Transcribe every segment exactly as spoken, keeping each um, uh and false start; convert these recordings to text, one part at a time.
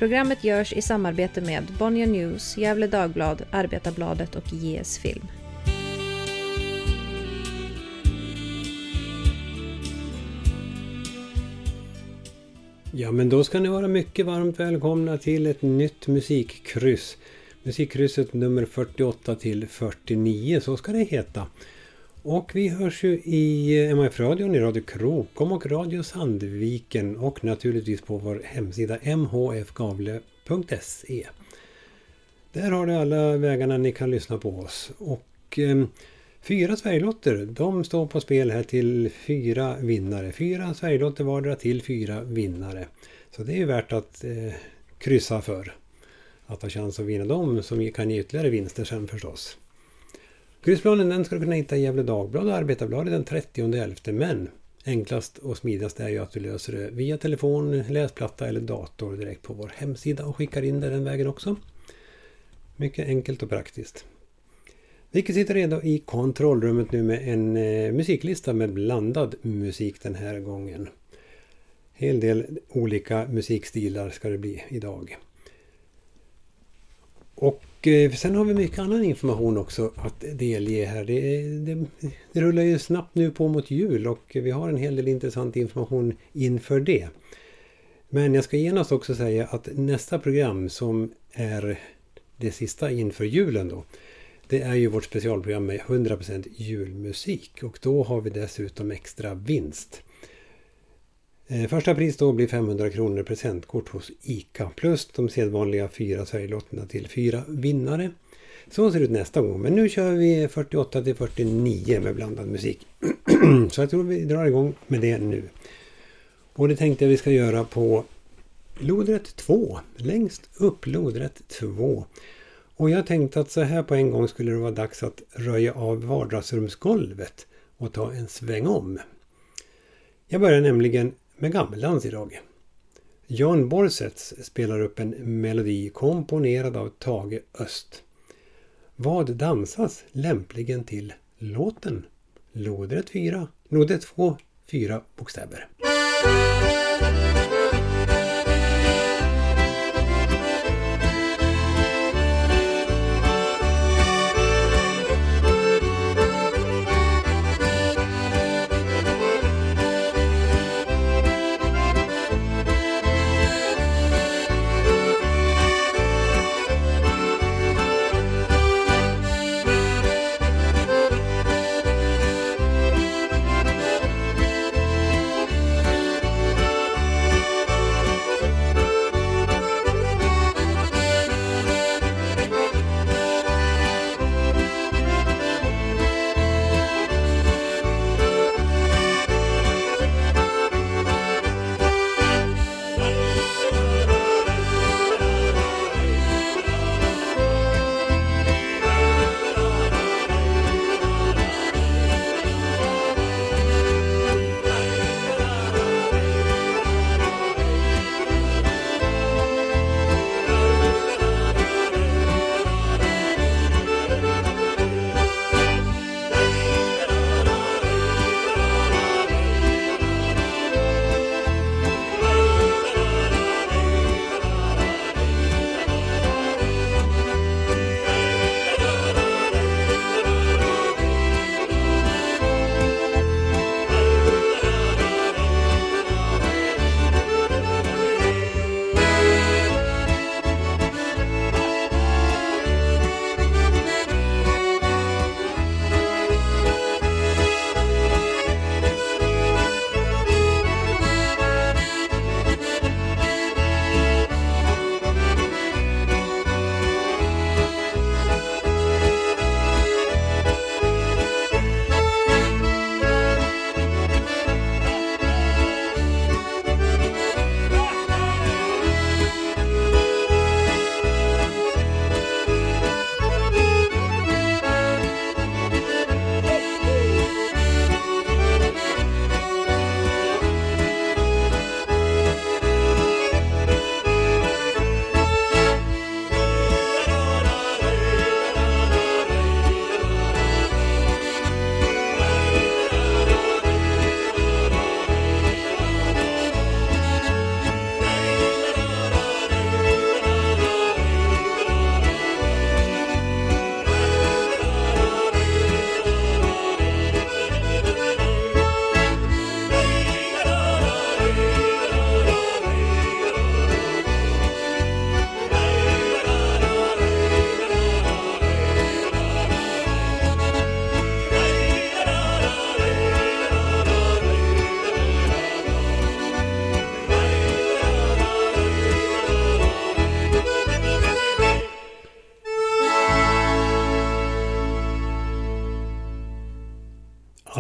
Programmet görs i samarbete med Bonnier News, Gävle Dagblad, Arbetarbladet och J S Film. Ja, men då ska ni vara mycket varmt välkomna till ett nytt musikkryss. Musikkrysset nummer fyrtioåtta till fyrtionio, så ska det heta. Och vi hörs ju i M H F-radion, i Radio Krokom och Radio Sandviken och naturligtvis på vår hemsida m h f gavle punkt s e. Där har ni alla vägarna ni kan lyssna på oss. Och eh, fyra Sverigelotter, de står på spel här till fyra vinnare. Fyra Sverigelotter vardera till fyra vinnare. Så det är ju värt att eh, kryssa för. Att ha chans att vinna dem som kan ge ytterligare vinster sen förstås. Kryssplanen den ska du kunna hitta i Gävle Dagblad och Arbetarbladet den trettionde elfte, men enklast och smidigast är ju att du löser det via telefon, läsplatta eller dator direkt på vår hemsida och skickar in det den vägen också. Mycket enkelt och praktiskt. Vi sitter redo i kontrollrummet nu med en eh, musiklista med blandad musik den här gången. Hel del olika musikstilar ska det bli idag. Och eh, sen har vi mycket annan information också att delge här. Det, det, det rullar ju snabbt nu på mot jul och vi har en hel del intressant information inför det. Men jag ska genast också säga att nästa program som är det sista inför julen då, det är ju vårt specialprogram med hundra procent julmusik och då har vi dessutom extra vinst. Eh, första pris då blir femhundra kronor presentkort hos ICA plus de sedvanliga fyra Sverigelotterna till fyra vinnare. Så ser det ut nästa gång, men nu kör vi fyrtioåtta till fyrtionio med blandad musik. Så jag tror vi drar igång med det nu. Och det tänkte jag vi ska göra på lodrätt två, längst upp lodrätt två. Och jag tänkte att så här på en gång skulle det vara dags att röja av vardagsrumsgolvet och ta en sväng om. Jag börjar nämligen med gammeldans idag. Jan Borsets spelar upp en melodi komponerad av Tage Öst. Vad dansas lämpligen till låten? Lodrätt fyra, lodrätt två, fyra bokstäver.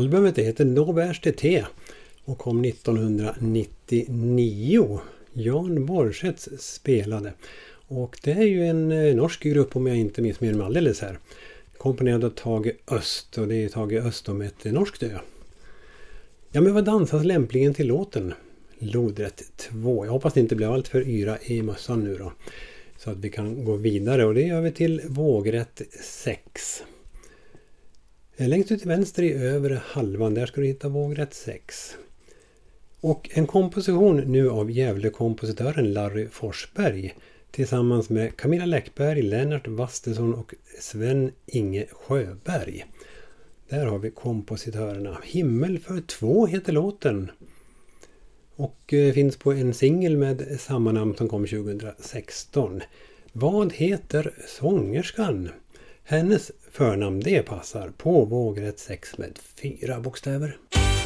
Albumet heter Nåvärste Te och kom nittonhundranittionio. Jan Borsätts spelade. Och det är ju en norsk grupp om jag inte missminner mig alldeles här. Komponerad av Tage Öst, och det är Tage Öst om ett norskt ö. Ja, men vad dansas lämpligen till låten? Lodrätt två. Jag hoppas det inte blir allt för yra i mössan nu då. Så att vi kan gå vidare, och det gör vi till vågrätt sex. Längst ut till vänster i övre halvan, där ska du hitta vågrätt sex. Och en komposition nu av Gävle-kompositören Larry Forsberg tillsammans med Camilla Läckberg, Lennart Wastesson och Sven-Inge Sjöberg. Där har vi kompositörerna. Himmel för två heter låten. Och eh, finns på en singel med samma namn som kom tjugohundrasexton. Vad heter sångerskan? Hennes förnamn, det passar på vågrätt sex med fyra bokstäver.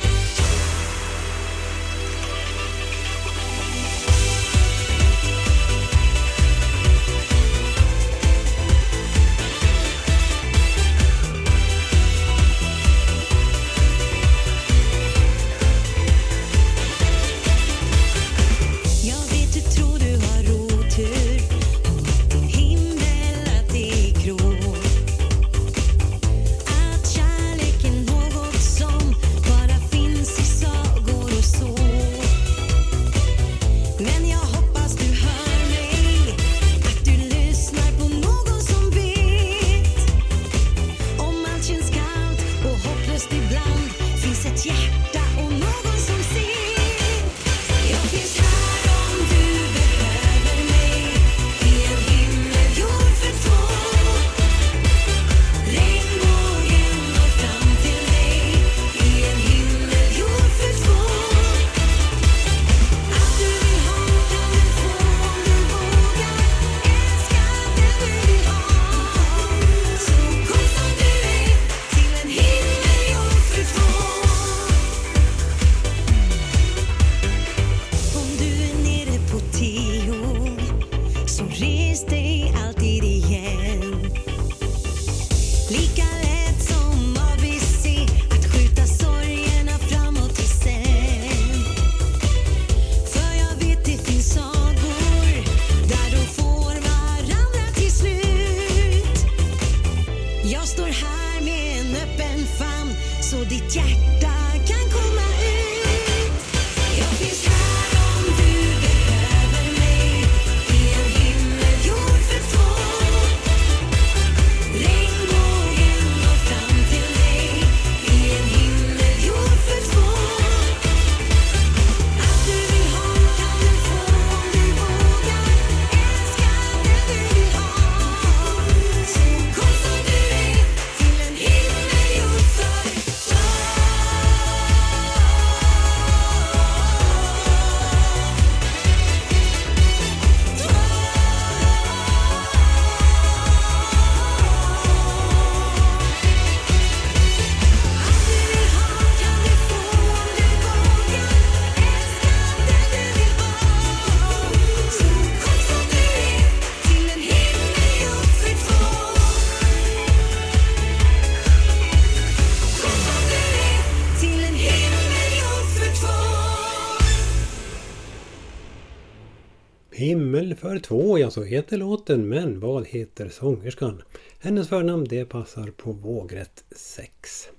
Himmel för två, ja så heter låten, men vad heter sångerskan? Hennes förnamn, det passar på vågrätt sex.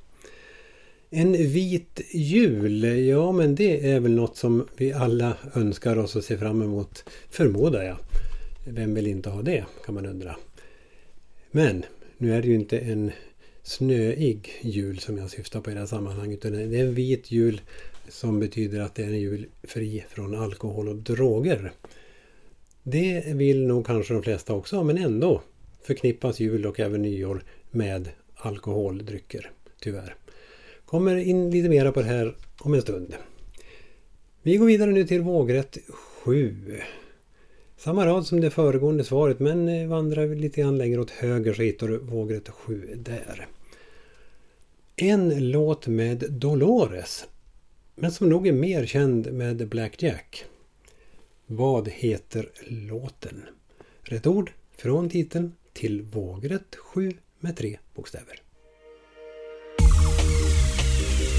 En vit jul, ja men det är väl något som vi alla önskar oss och ser fram emot, förmodar jag. Vem vill inte ha det, kan man undra. Men nu är det ju inte en snöig jul som jag syftar på i det här sammanhanget, utan det är en vit jul som betyder att det är en jul fri från alkohol och droger. Det vill nog kanske de flesta också, men ändå förknippas jul och även nyår med alkoholdrycker, tyvärr. Kommer in lite mera på det här om en stund. Vi går vidare nu till vågrätt sju. Samma rad som det föregående svaret, men vandrar lite grann längre åt höger så hittar du vågrätt sju där. En låt med Dolores, men som nog är mer känd med Black Jack. Vad heter låten? Rätt ord från titeln till vågrätt sju med tre bokstäver.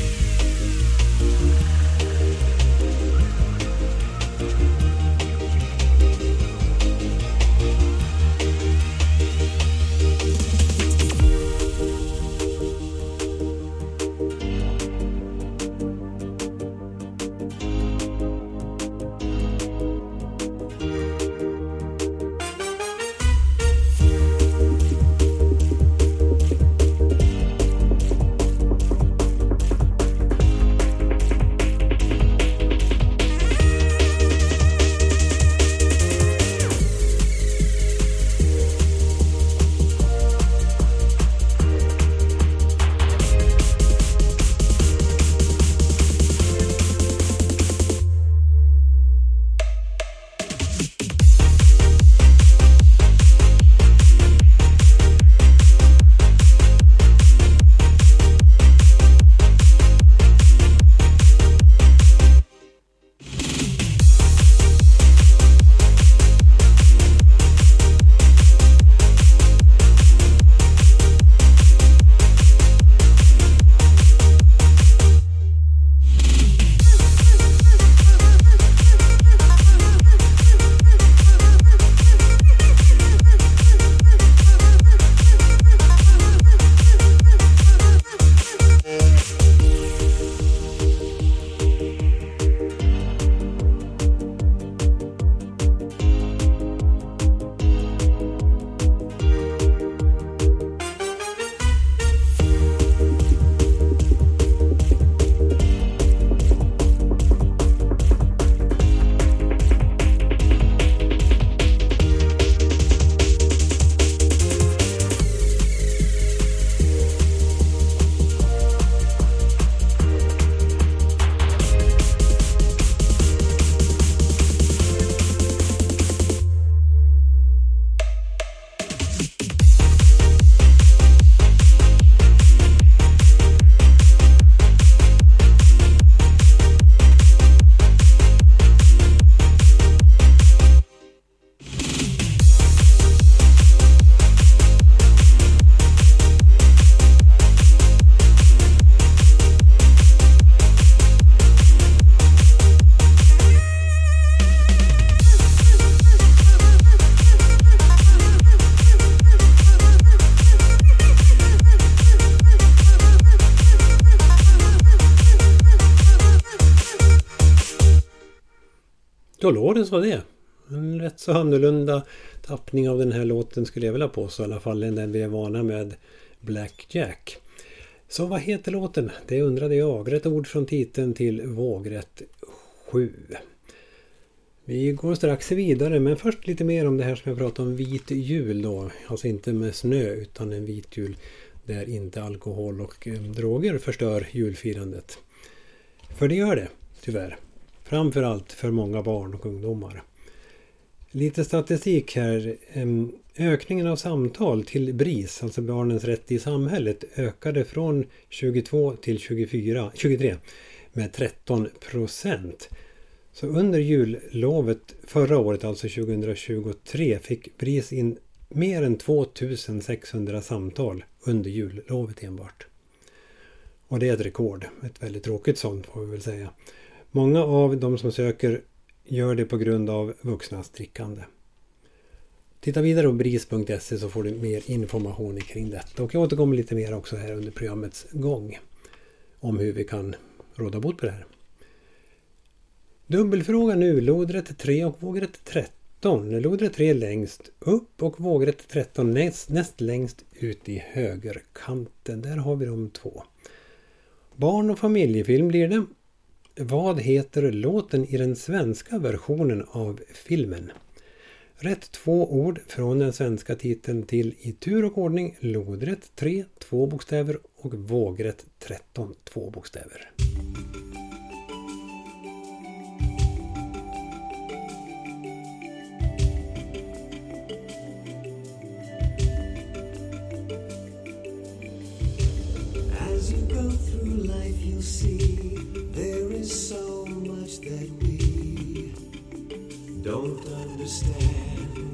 Dolores var det. En rätt så annorlunda tappning av den här låten skulle jag vilja påstå, i alla fall än den vi är vana med Black Jack. Så vad heter låten? Det undrade jag. Rätt ord från titeln till vågrätt sju. Vi går strax vidare, men först lite mer om det här som jag pratade om, vit jul då. Alltså inte med snö utan en vit jul där inte alkohol och eh, droger förstör julfirandet. För det gör det, tyvärr. Framförallt för många barn och ungdomar. Lite statistik här. Ökningen av samtal till B R I S, alltså barnens rätt i samhället, ökade från tjugotvå till tjugofyra, tjugotre med tretton procent. Så under jullovet förra året, alltså tjugohundratjugotre, fick B R I S in mer än tvåtusensexhundra samtal under jullovet enbart. Och det är ett rekord, ett väldigt tråkigt sånt får vi väl säga. Många av de som söker gör det på grund av vuxnas drickande. Titta vidare på bris punkt se så får du mer information kring detta. Och jag återkommer lite mer också här under programmets gång om hur vi kan råda bot på det här. Dubbelfråga nu, lodrätt tre och vågrätt tretton. Lodrätt tre längst upp och vågrätt tretton näst, näst längst ut i högerkanten. Där har vi de två. Barn- och familjefilm blir det. Vad heter låten i den svenska versionen av filmen? Rätt två ord från den svenska titeln till i tur och ordning lodrätt tre, två bokstäver och vågrätt tretton, två bokstäver. As you go through life you'll see there is so much that we don't understand.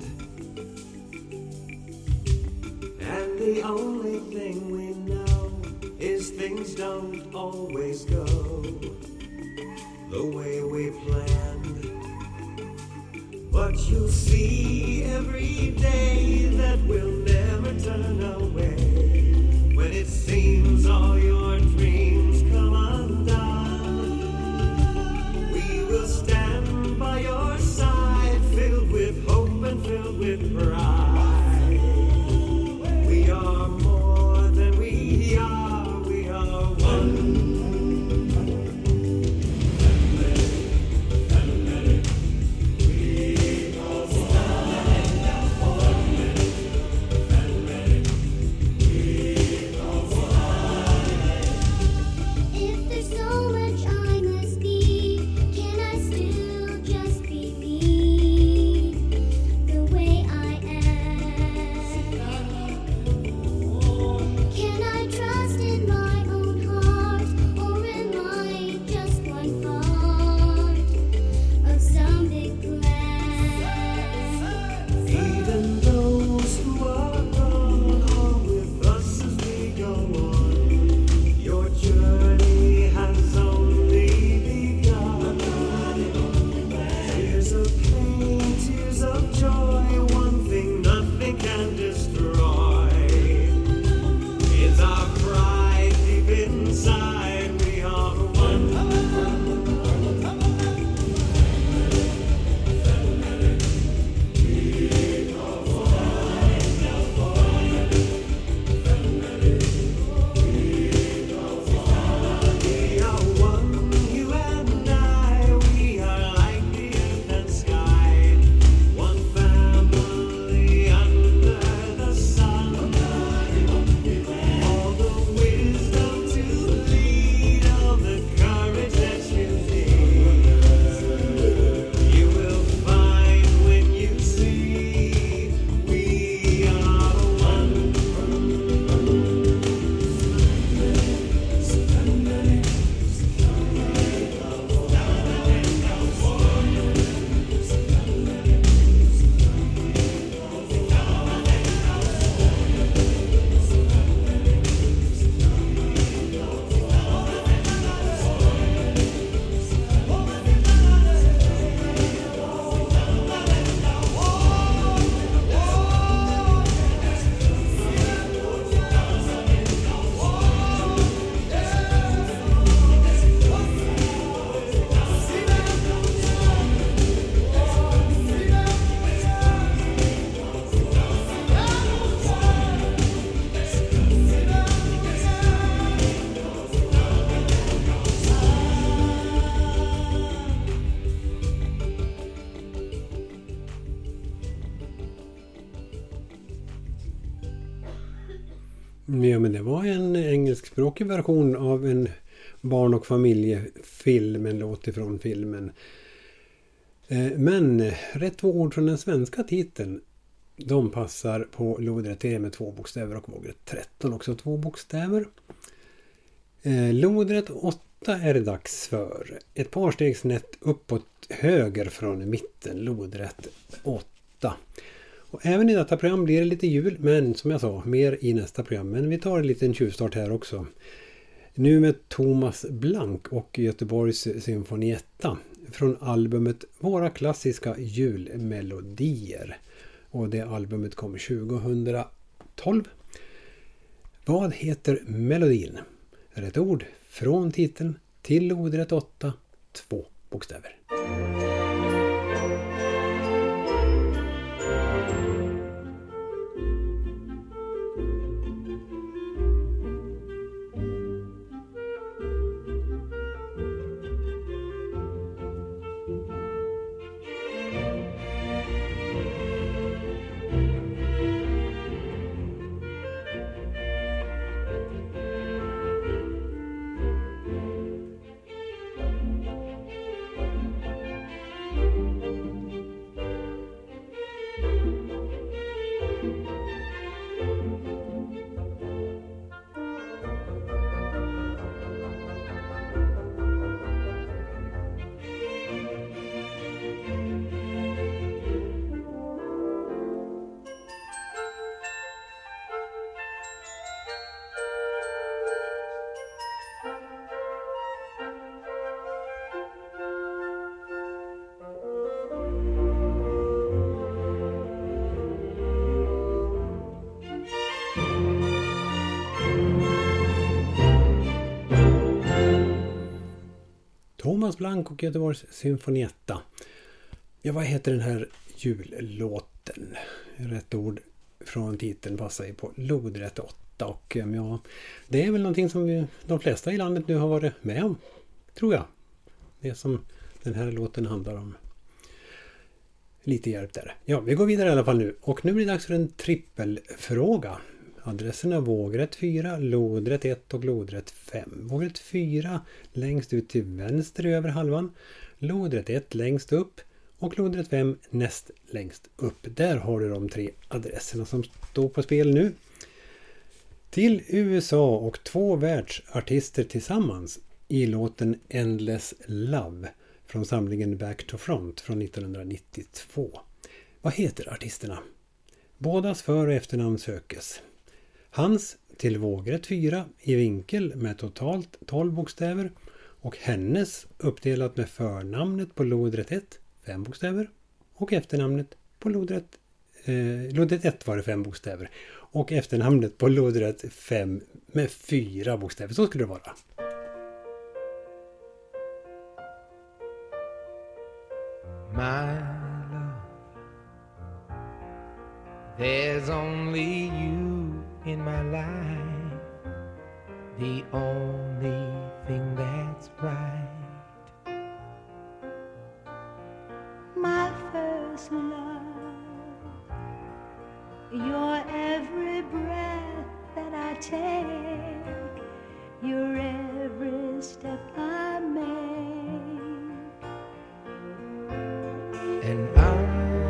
And the only thing we know is things don't always go the way we planned. But you'll see every day that we'll never turn away when it seems all your dreams come undone. We will stand by your side, filled with hope and filled with pride. We are more than we are, we are one. I am. Ja, men det var en engelskspråkig version av en barn- och familjefilm, en låt ifrån filmen. Men rätt två ord från den svenska titeln, de passar på lodrätt tre med två bokstäver och vågrätt tretton också två bokstäver. Lodrätt åtta är det dags för. Ett par steg snett uppåt höger från mitten, lodrätt åtta. Och även i detta program blir det lite jul, men som jag sa, mer i nästa program. Men vi tar en liten tjuvstart här också. Nu med Thomas Blank och Göteborgs Symfonietta från albumet Våra klassiska julmelodier. Och det albumet kom tjugohundratolv. Vad heter melodin? Rätt ord från titeln till lodrätt åtta, två bokstäver. Thomas Blank och Göteborgs Symfonietta. Ja, vad heter den här jullåten? Rätt ord från titeln passar ju på lodrätt åtta. Och ja, det är väl någonting som vi, de flesta i landet nu har varit med om, tror jag. Det som den här låten handlar om. Lite hjälp där. Ja, vi går vidare i alla fall nu. Och nu blir det dags för en trippelfråga. Adresserna vågrätt fyra, lodrätt ett och lodrätt fem. Vågrätt fyra längst ut till vänster över halvan. Lodrätt ett längst upp och lodrätt fem näst längst upp. Där har du de tre adresserna som står på spel nu. Till U S A och två världsartister tillsammans i låten Endless Love från samlingen Back to Front från nittonhundranittiotvå. Vad heter artisterna? Bådas för- och efternamn sökes. Hans till vågrätt fyra i vinkel med totalt tolv bokstäver och hennes uppdelat med förnamnet på lodrätt ett, fem bokstäver och efternamnet på lodrätt, eh, lodrätt ett var det fem bokstäver och efternamnet på lodrätt fem med fyra bokstäver. Så skulle det vara. My love, there's only you in my life, the only thing that's right. My first love, your every breath that I take, your every step I make. And I,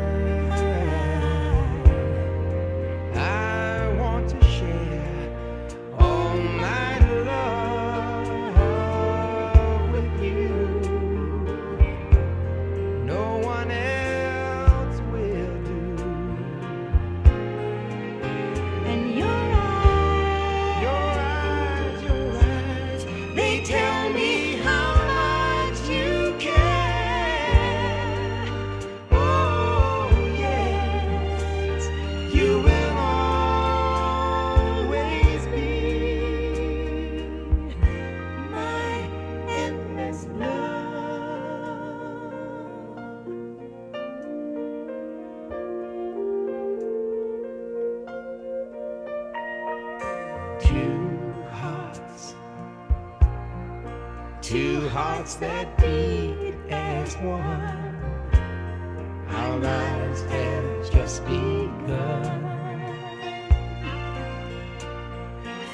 I want to share all my love with you. No one else will do. And your eyes, Your eyes, your eyes, they tell me how much you care. oh yes, you will always be My endless love. two hearts, two hearts that beat as one. Our lives have just begun.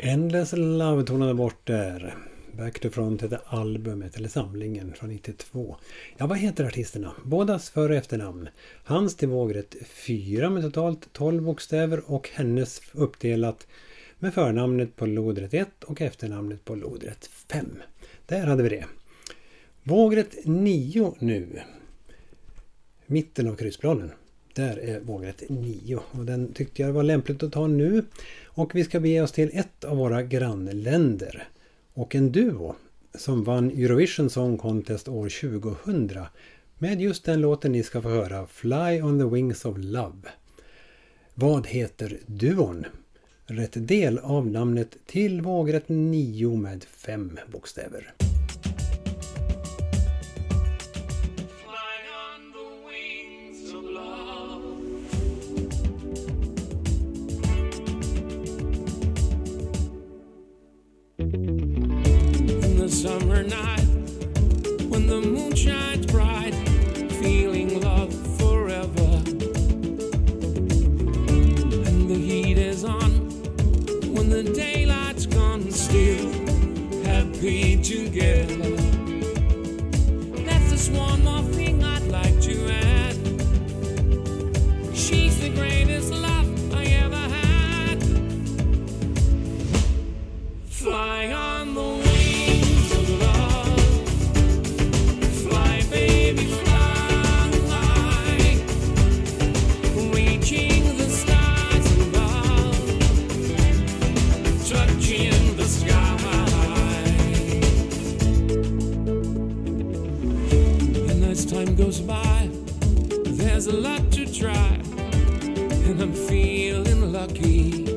Endless Love tonade bort där. Back to Front heter albumet eller samlingen från nittiotvå. Ja, vad heter artisterna? Bådas för- och efternamn. Hans till vågrätt fyra med totalt tolv bokstäver och hennes uppdelat med förnamnet på lodrätt ett och efternamnet på lodrätt fem. Där hade vi det. Vågrätt nio nu. Mitten av kryssplanen. Där är vågrätt nio och den tyckte jag var lämpligt att ta nu. Och vi ska bege oss till ett av våra grannländer. Och en duo som vann Eurovision Song Contest år tjugohundra med just den låten ni ska få höra, Fly on the Wings of Love. Vad heter duon? Rätt del av namnet till vågrätt nio med fem bokstäver. Summer night when the moon shines bright, feeling love forever, and the heat is on when the daylight's gone, still happy together. That's just one more thing I'd like to add. She's the greatest love I ever had. Fly on the wind. Time goes by, there's a lot to try, and I'm feeling lucky.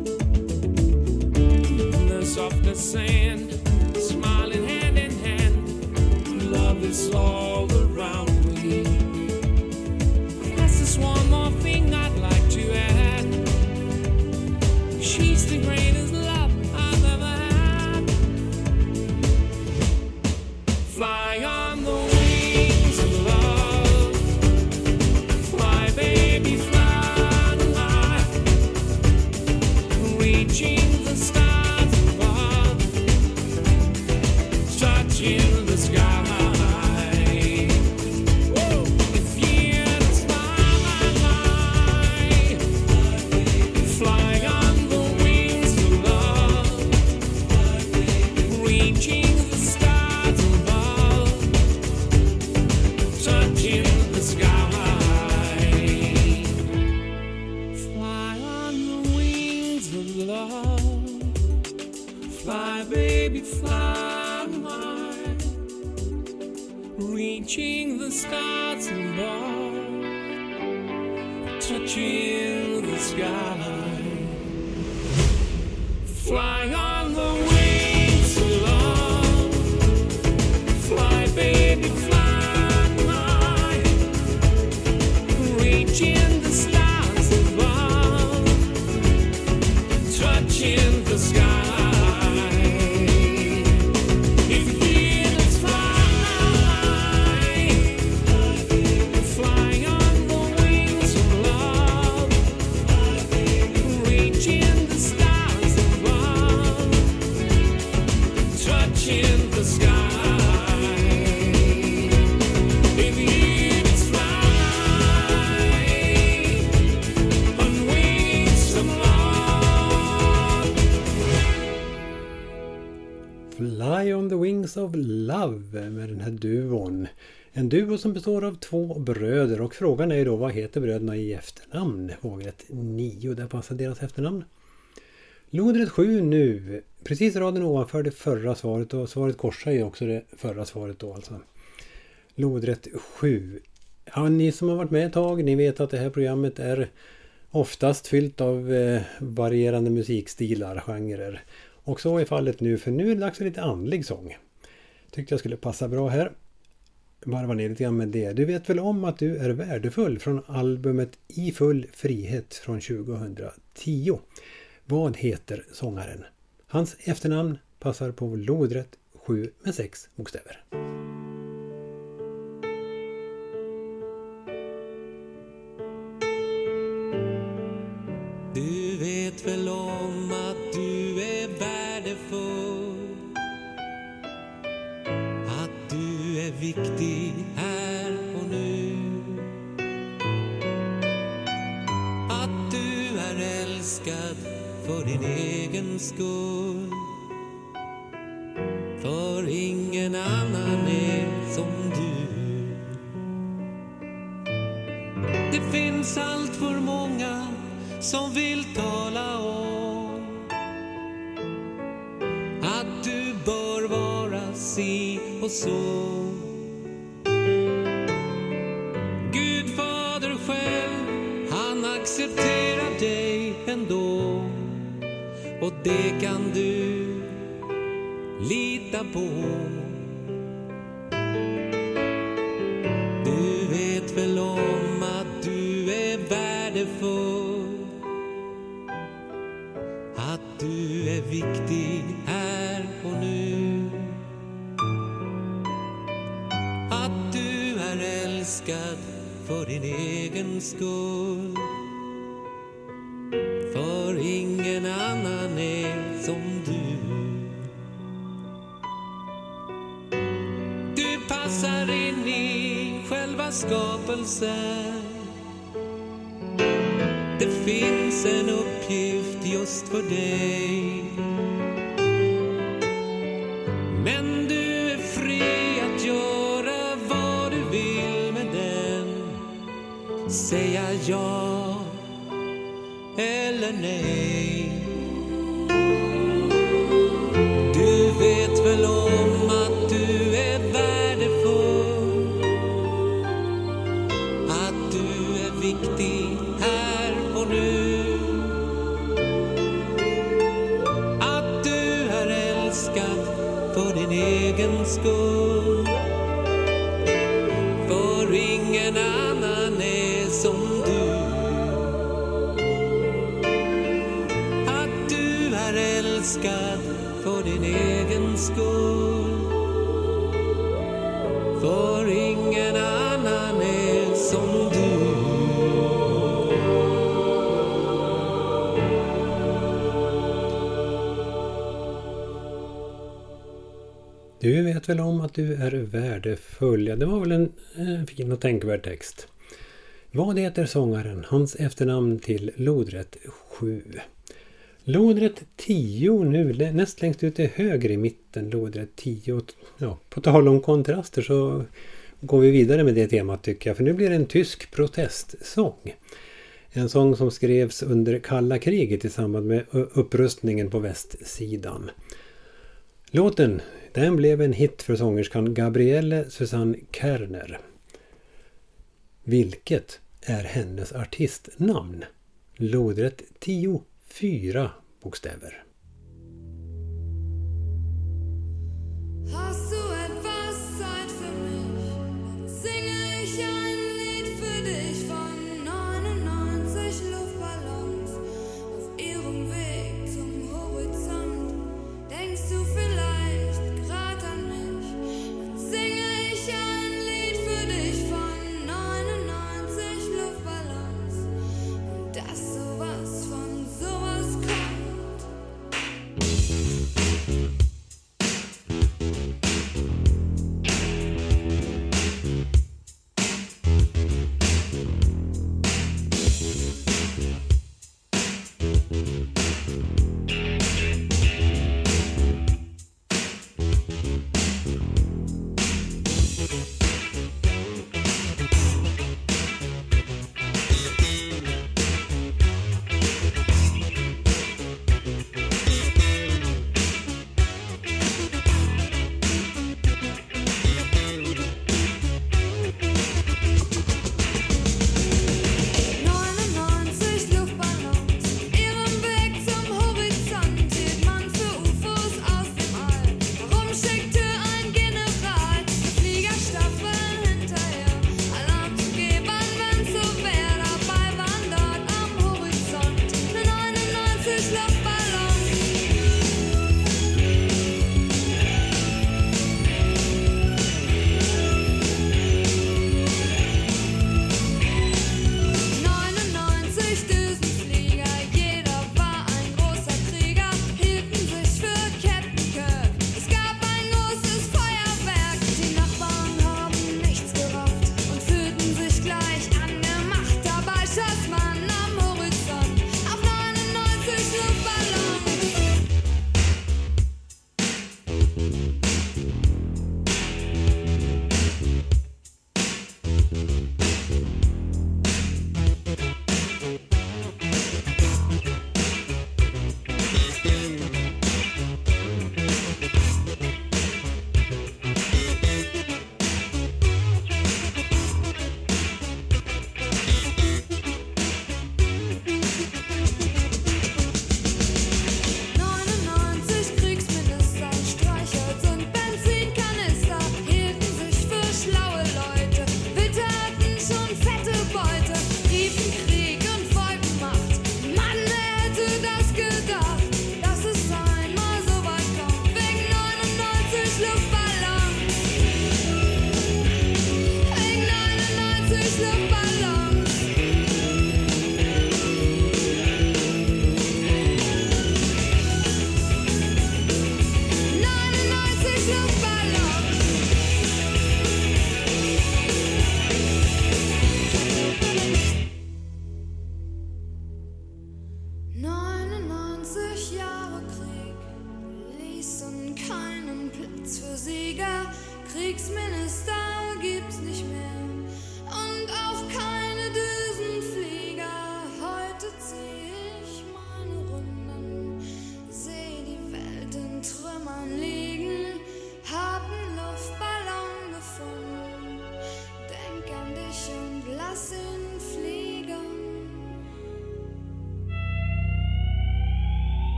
In the softest sand, smiling hand in hand, love is all around me. That's just one more thing I'd like to add. She's the greatest love I've ever had. Fly on the wind. Reaching the stars above, touching the sky. Woo! If years fly by, fly on the wings of love, reaching the stars above, touching the sky. Fly, baby, fly high, reaching the stars above, touching the sky. Fly on the wings of love. Fly, baby, fly high, reaching the stars above, touching the sky. Fly on the Wings of Love med den här duon. En duo som består av två bröder och frågan är då vad heter bröderna i efternamn? Vågrätt nio, där passar deras efternamn. Lodrätt sju nu. Precis raden ovanför det förra svaret och svaret korsar ju också det förra svaret då alltså. Lodrätt sju. Ja, ni som har varit med ett tag, ni vet att det här programmet är oftast fyllt av eh, varierande musikstilar, genrer. Och så är fallet nu, för nu är det dags för lite andlig sång. Tyckte jag skulle passa bra här. Varva ner lite grann med det. Du vet väl om att du är värdefull från albumet I full frihet från tjugohundratio. Vad heter sångaren? Hans efternamn passar på lodrätt sju med sex bokstäver. Du vet väl om att du är viktig här och nu. Att du är älskad för din egen skull. För ingen annan är som du. Det finns allt för många som vill tala om att du bör vara si och så. Gud fader själv, han accepterar dig ändå. Och det kan du lita på. Du vet väl om att du är värdefull. Att du är viktig här och nu. Att du är älskad för din egen skull. För ingen annan är som du. Du passar in i själva skapelsen. Det finns en uppgift just för dig. Men du är fri att göra vad du vill med den. Säga ja eller nej. Du vet väl om att du är värdefull. Att du är viktig här och nu. Att du är älskad för din egen skull. För ingen annan är som du. Att du är älskad för din egen skull. För ingen annan är som du. Du vet väl om att du är värdefull. Ja, det var väl en eh, fin och tänkvärd text. Vad heter sångaren? Hans efternamn till lodrätt sju. Lodrätt tio nu, näst längst ut är höger i mitten, lodrätt tio. Ja, på tal om kontraster så går vi vidare med det temat tycker jag. För nu blir det en tysk protestsång. En sång som skrevs under kalla kriget i samband med upprustningen på västsidan. Låten, den blev en hit för sångerskan Gabriele Susanne Kerner. Vilket är hennes artistnamn? Lodrätt tio, fyra bokstäver. Hast du etwas Zeit für mich? Dann singe ich ein Lied für dich von neunundneunzig Luftballons auf ihrem Weg zum Horizont. Denkst du vielleicht grad an mich? Dann singe ich ein Lied für dich von neunundneunzig Luftballons und dass sowas von sowas kommt.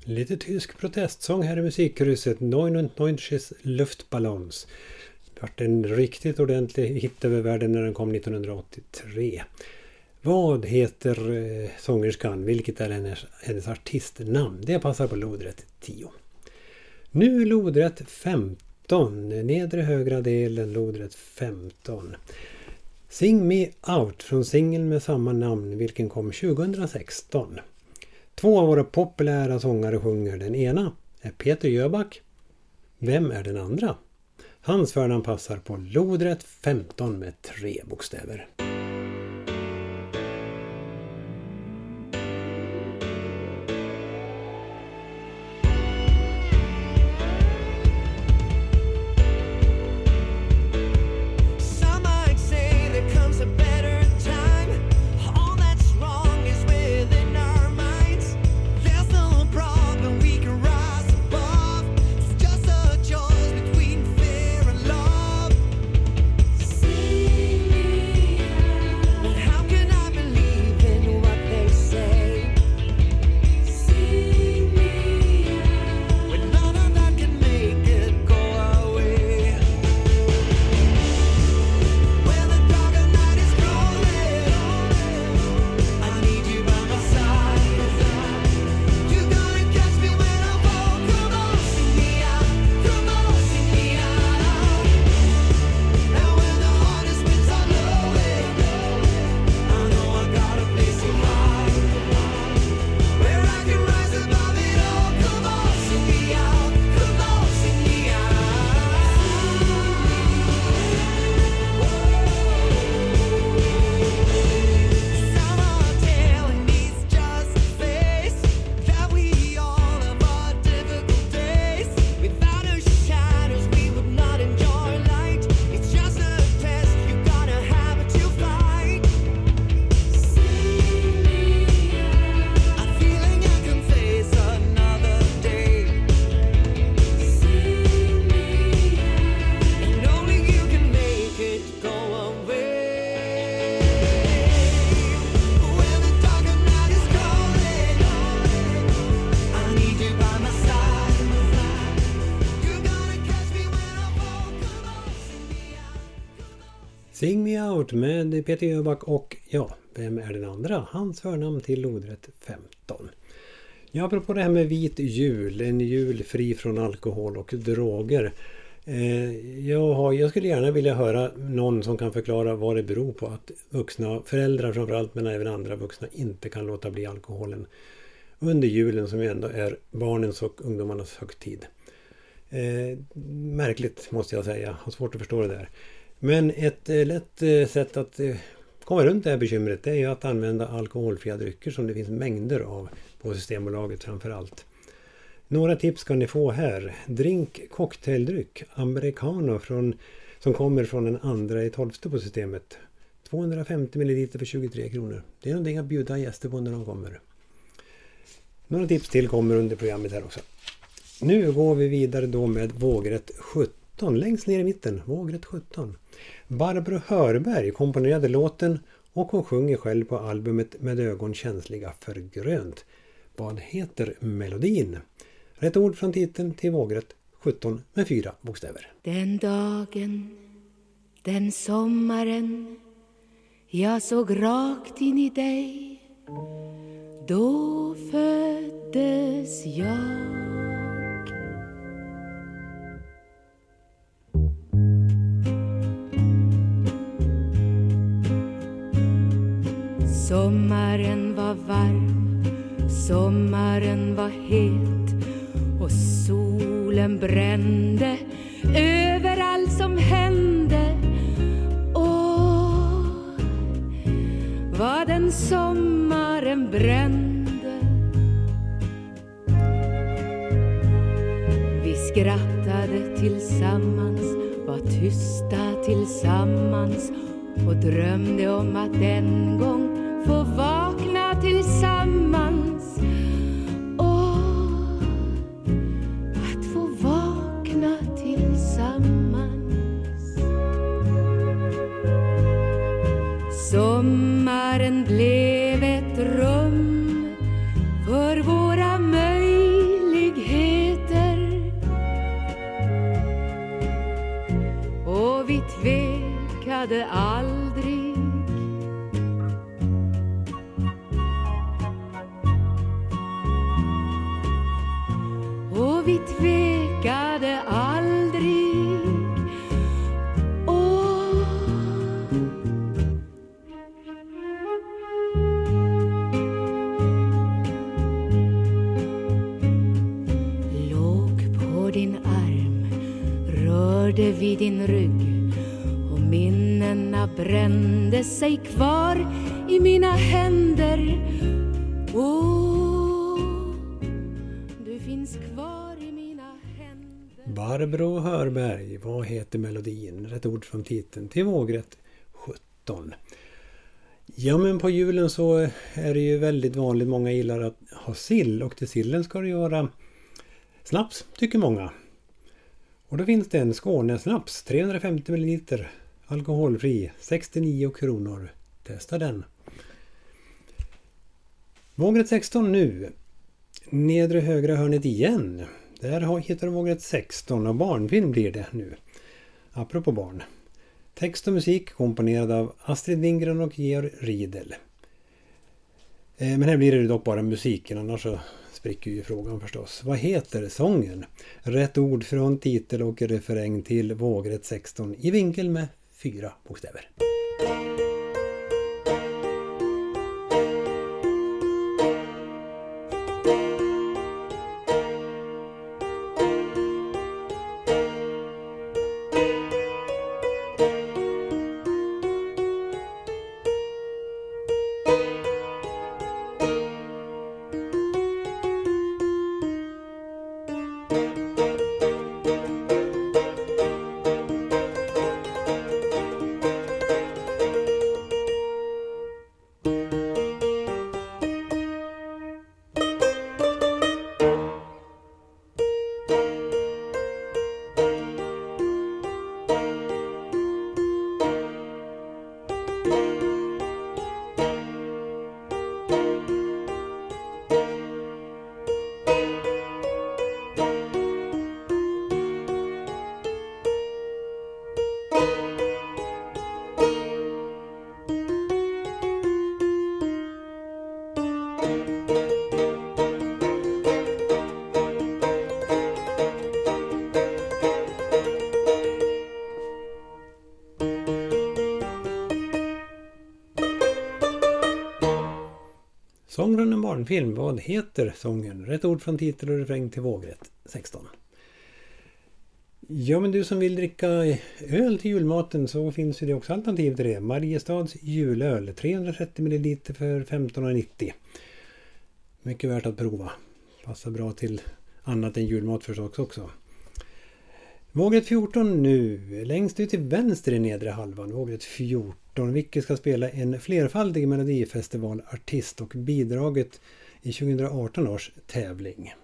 Lite tysk protestsång här i musikkrysset. nionhundraneunzig Luftballons. Det var en riktigt ordentlig hit över världen när den kom nittonhundraåttiotre. Vad heter eh, sångerskan? Vilket är hennes, hennes artistnamn? Det passar på lodrätt tio. Nu lodrätt femton. Nedre högra delen lodrätt femton. Sing Me Out från singeln med samma namn, vilken kom tjugohundrasexton. Två av våra populära sångare sjunger. Den ena är Peter Jöback. Vem är den andra? Hans förnamn passar på lodrätt femton med tre bokstäver. Sing Me Out med Peter Jöback och ja, vem är den andra? Hans förnamn till lodrätt femton. Ja, apropå det här med vit jul, en jul fri från alkohol och droger. Eh, jag, har, jag skulle gärna vilja höra någon som kan förklara vad det beror på att vuxna, föräldrar framförallt men även andra vuxna, inte kan låta bli alkoholen under julen som ändå är barnens och ungdomarnas högtid. Eh, märkligt måste jag säga, har svårt att förstå det där. Men ett eh, lätt eh, sätt att eh, komma runt det här bekymret är ju att använda alkoholfria drycker som det finns mängder av på Systembolaget framförallt. Några tips ska ni få här. Drink cocktaildryck americano från, som kommer från den andra i tolfte på systemet. tvåhundrafemtio milliliter för tjugotre kronor. Det är någonting att bjuda gäster på när de kommer. Några tips till kommer under programmet här också. Nu går vi vidare då med vågrätt sjutton. Längst ner i mitten, vågrätt sjutton. Barbro Hörberg komponerade låten och hon sjunger själv på albumet Med ögon känsliga för grönt. Vad heter melodin? Rätt ord från titeln till vågrätt sjutton med fyra bokstäver. Den dagen, den sommaren, jag såg rakt in i dig. Då föddes jag. Sommaren var varm, sommaren var het och solen brände över allt som hände. Åh, vad den sommaren brände. Vi skrattade tillsammans, var tysta tillsammans och drömde om att en gång få vakna tillsammans. Åh, att få vakna tillsammans. Sommaren blev ett rum för våra möjligheter. tvekade aldrig. Och vi tvekade aldrig. Åh. Låg på din arm, rörde vid din rygg, och minnena brände sig kvar i mina händer. Åh, du finns kvar i mina händer. Barbro Hörberg, vad heter melodin? Rätt ord från titeln till vågrätt sjutton. Ja, men på julen så är det ju väldigt vanligt, många gillar att ha sill, och till sillen ska det göra snaps, tycker många. Och då finns det en Skånesnaps, trehundrafemtio milliliter, alkoholfri, sextionio kronor. Testa den. Vågrätt sexton nu. Nedre högra hörnet igen. Där hittar du vågrätt sexton, och barnfilm blir det nu. Apropå barn. Text och musik komponerad av Astrid Lindgren och Georg Riedel. Men här blir det dock bara musiken, annars så spricker ju frågan förstås. Vad heter sången? Rätt ord från titel och referäng till vågrätt sexton i vinkel med fyra bokstäver. Sången en barnfilm, vad heter sången? Rätt ord från titel och refräng till vågrätt sexton. Ja, men du som vill dricka öl till julmaten, så finns ju det också alternativ till det. Mariestads julöl, trehundratrettio milliliter för femton nittio. Mycket värt att prova. Passar bra till annat än julmat förstås också. Vågrätt fjorton nu. Längst ut till vänster i nedre halvan. Vågrätt fjorton. Vilket ska spela en flerfaldig Melodifestivalartist och bidraget i tjugoarton års tävling.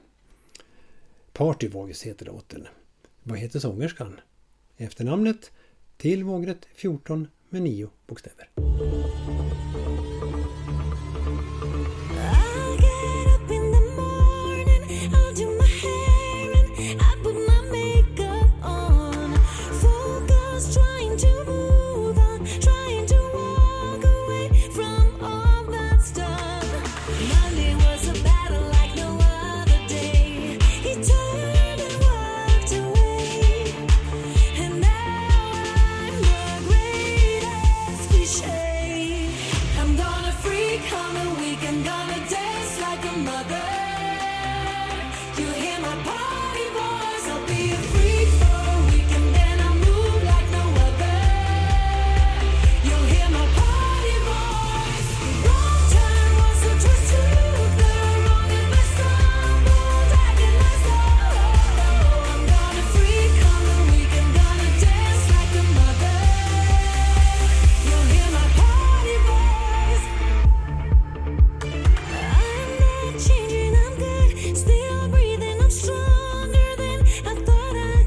Party Voice heter låten. Vad heter sångerskan? Efternamnet till vågrätt fjorton med nio bokstäver. Changing, I'm good, still breathing, I'm stronger than I thought I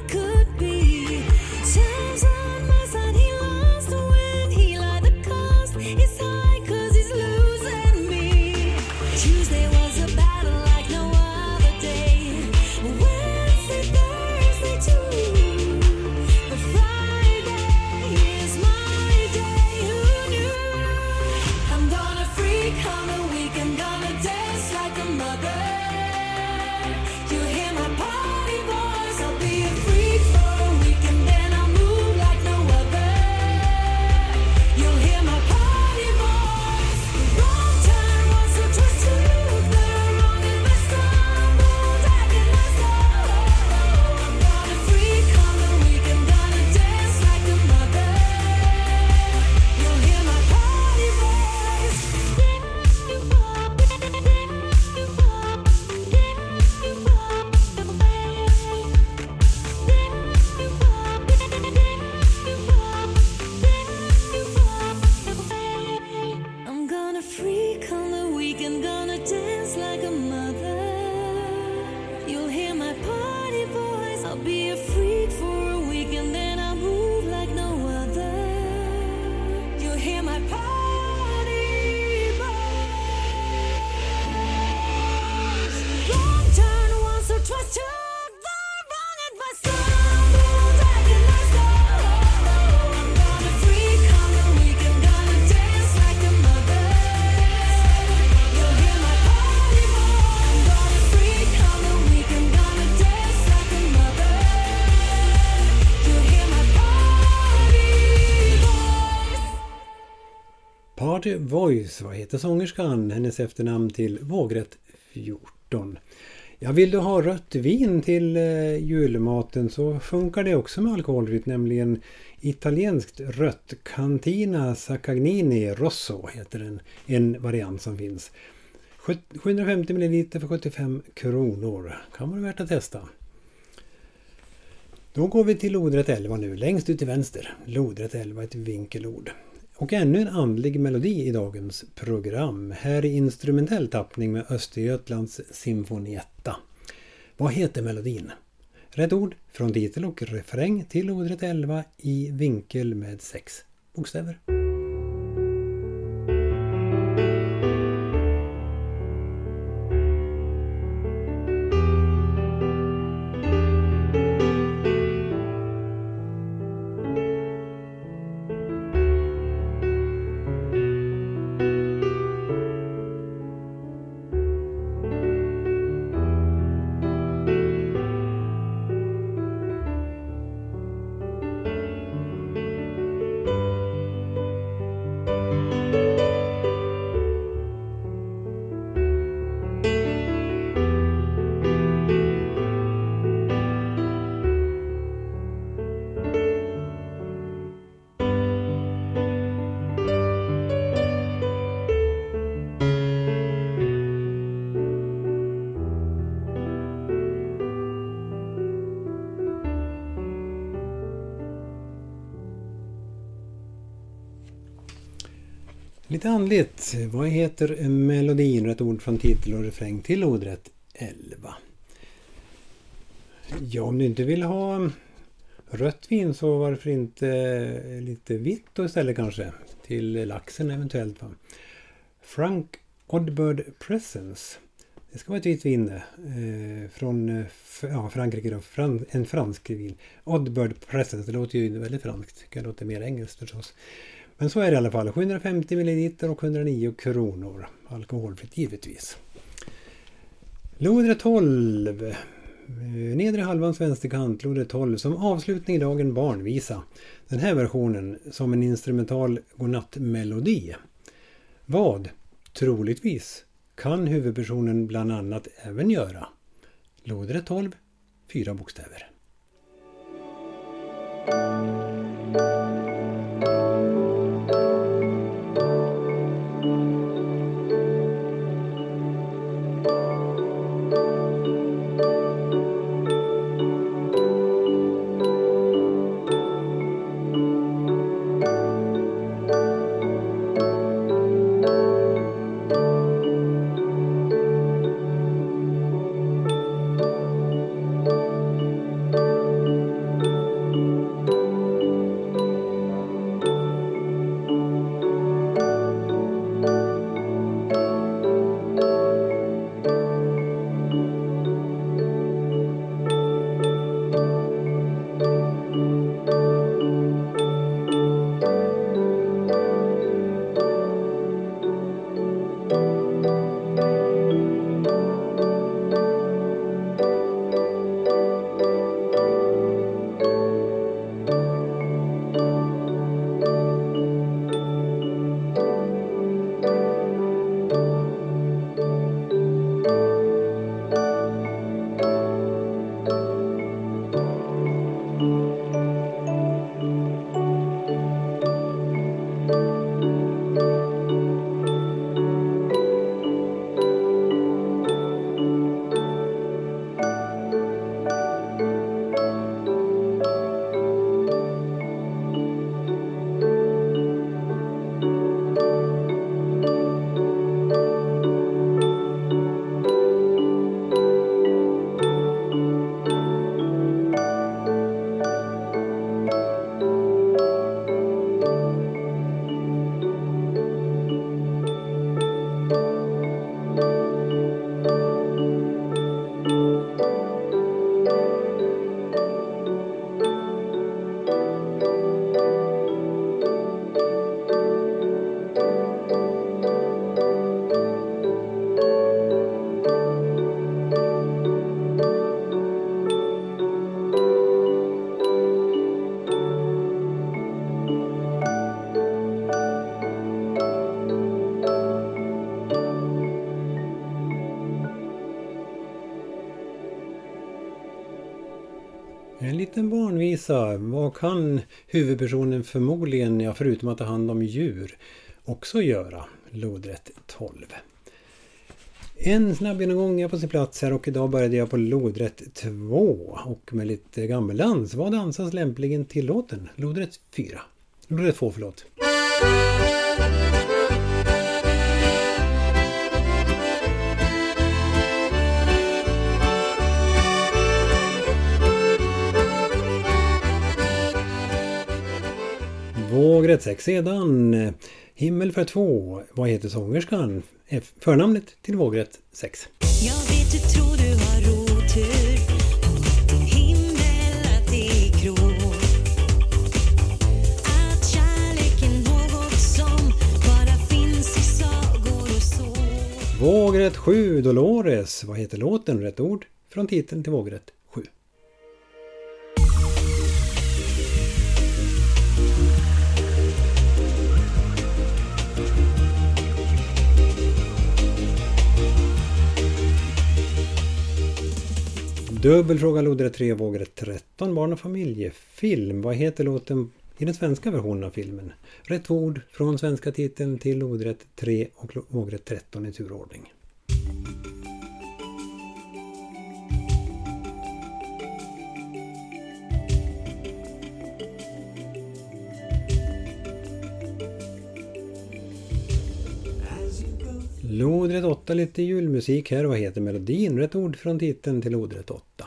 Party Voice, vad heter sångerskan? Hennes efternamn till vågrätt fjorton. Ja, vill du ha rött vin till eh, julmaten så funkar det också med alkoholfritt, nämligen italienskt rött Cantina Saccagnini Rosso heter den, en variant som finns. sjuhundrafemtio milliliter för sjuttiofem kronor. Kan vara värt att testa. Då går vi till lodrätt elva nu, längst ut till vänster. Lodrätt elva, ett vinkelord. Och ännu en andlig melodi i dagens program. Här i instrumentell tappning med Östergötlands symfonietta. Vad heter melodin? Rätt ord från titel och refräng till lodrätt elva i vinkel med sex bokstäver. Lite andligt. Vad heter melodin? Rätt ord från titel och refräng till lodrätt elva. Ja, om du inte vill ha rött vin så varför inte lite vitt då istället kanske. Till laxen eventuellt. Va? Frank Oddbird Presence. Det ska vara ett vitt vin eh, från ja, Frankrike då. Fran, en fransk vin. Oddbird Presence. Det låter ju väldigt franskt. Det låter mer engelskt förstås. Men så är det i alla fall. sjuhundrafemtio milliliter och hundraonio kronor. Alkoholfritt givetvis. Lodrätt tolv. Nedre halvans vänsterkant. Lodrätt tolv. Som avslutning idag en barnvisa. Den här versionen som en instrumental godnattmelodi. Vad? Troligtvis kan huvudpersonen bland annat även göra. Lodrätt tolv. Fyra bokstäver. En liten barnvisa. Vad kan huvudpersonen förmodligen, ja, förutom att ta hand om djur, också göra? Lodrätt tolv. En snabb genomgång är på sin plats här och idag började jag på lodrätt två. Och med lite gammeldans, vad dansas lämpligen tillåten? Lodrätt fyra. Lodrätt två, förlåt. Vågrätt sex sedan. Himmel för två. Vad heter sångerskan? F- förnamnet till vågrätt sex. Jag vet du tror du har otur. Din himmel att det är grå. Att kärleken något som bara finns i sagor och så. Vågrätt sju. Dolores. Vad heter låten? Rätt ord från titeln till vågrätt sju. Dubbelfråga lodrätt tre, vågrätt tretton, barn- och familjefilm. Vad heter låten i den svenska versionen av filmen? Rätt ord från svenska titeln till lodrätt tre och vågrätt tretton i turordning. Lodrätt åtta, lite julmusik här. Vad heter melodin? Rätt ord från titeln till lodrätt åtta.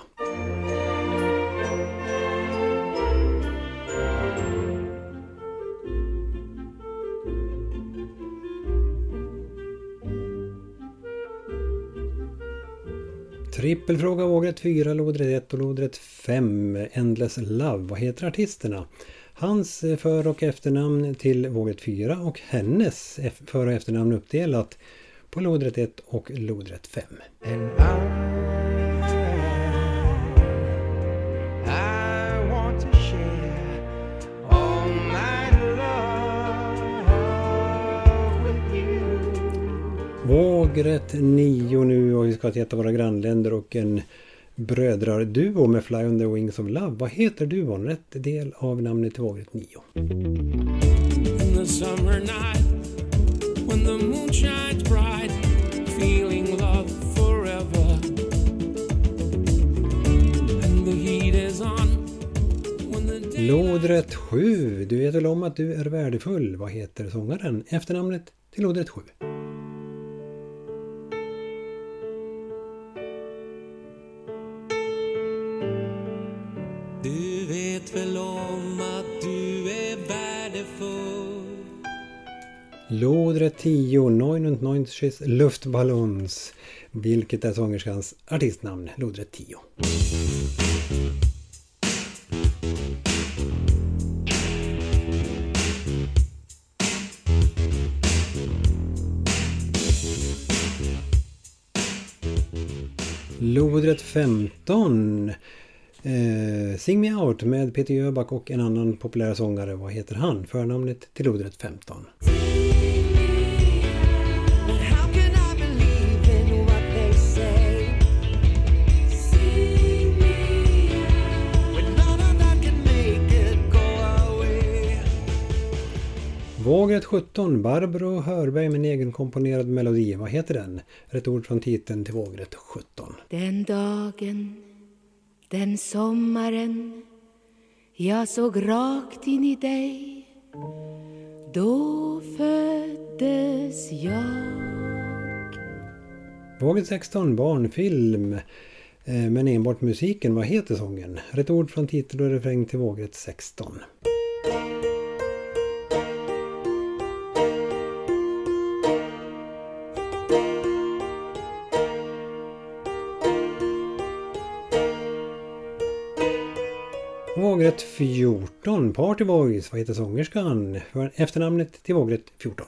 Trippelfråga vågrätt fyra, lodrätt ett och lodrätt fem. Endless Love. Vad heter artisterna? Hans för- och efternamn till vågrätt fyra och hennes för- och efternamn uppdelat på lodrätt ett och lodrätt fem. And I, I want to share all my love with you. Vågrätt nio nu och vi ska till ett av våra grannländer och en brödrarduo med Fly on the Wings of Love. Vad heter duon? Rätt del av namnet till vågrätt nio. In the summer night, when the moon shines bright, feeling love forever, and the heat is on, when the day... Lodrätt sju. Du vet väl om att du är värdefull. Vad heter sångaren? Efternamnet till lodrätt sju. Du vet väl om att du är värdefull. Lodrätt tio. neunundneunzig Luftballons. Vilket är sångerskans artistnamn? Lodrätt tio. Lodrätt femton. Eh, Sing Me Out med Peter Jöback och en annan populär sångare. Vad heter han? Förnamnet till lodrätt femton. But how can I believe in what they say? See me When none of that can make it go away. Vågrätt sjutton. Barbro Hörberg med en egen komponerad melodi. Vad heter den? Rätt ord från titeln till vågrätt sjutton. Den dagen, den sommaren, jag såg rakt in i dig, då föddes jag. Vågrätt sexton. Barnfilm. Eh, men enbart musiken. Vad heter sången? Rätt ord från titel och refräng till vågrätt sexton. Vågrätt fjorton. Party Boys. Vad heter sångerskan? För efternamnet till vågrätt fjorton.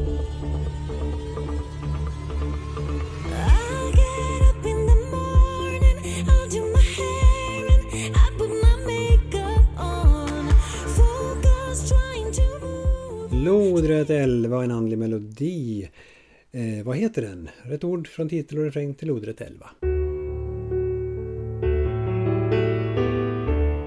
I'll get up in the morning, I'll do my hair and I put my makeup on. Focus trying to move. Lodrätt elva. En andlig melodi. Eh, vad heter den? Rätt ord från titel och refräng till lodrätt elva.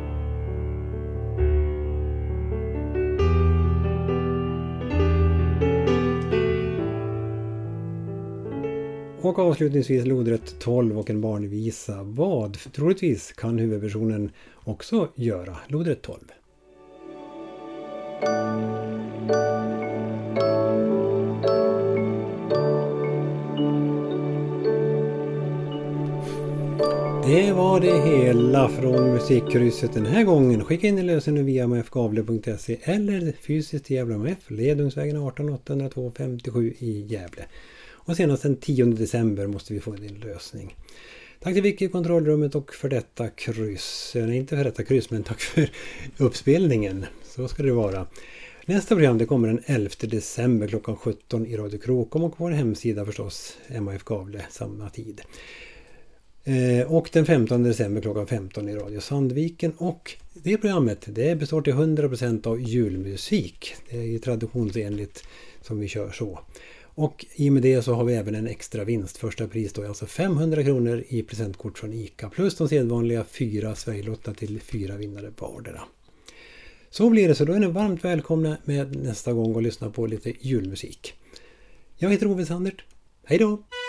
Och avslutningsvis lodrätt tolv och en barnvisa. Vad troligtvis kan huvudpersonen också göra? Lodrätt tolv. Det var det hela från musikkrysset den här gången. Skicka in en lösen via m f gavle punkt se eller fysiskt i Gävle M F, Ledungsvägen arton åttahundratvå femtiosju i Gävle. Och senast den tionde december måste vi få en lösning. Tack till Vicky i kontrollrummet och för detta kryss. Nej, inte för detta kryss, men tack för uppspelningen. Så ska det vara. Nästa program det kommer den elfte december klockan sjutton i Radio Krokom och på vår hemsida förstås, M A F Gavle, samma tid. Eh, och den femtonde december klockan femton i Radio Sandviken. Och det programmet det består till hundra procent av julmusik. Det är ju traditionsenligt som vi kör så. Och i och med det så har vi även en extra vinst. Första pris då är alltså femhundra kronor i presentkort från ICA. Plus de sedvanliga fyra Sverigelotter till fyra vinnare vardera. Så blir det, så då är ni varmt välkomna med nästa gång och lyssna på lite julmusik. Jag heter Ove Sandert. Hej då!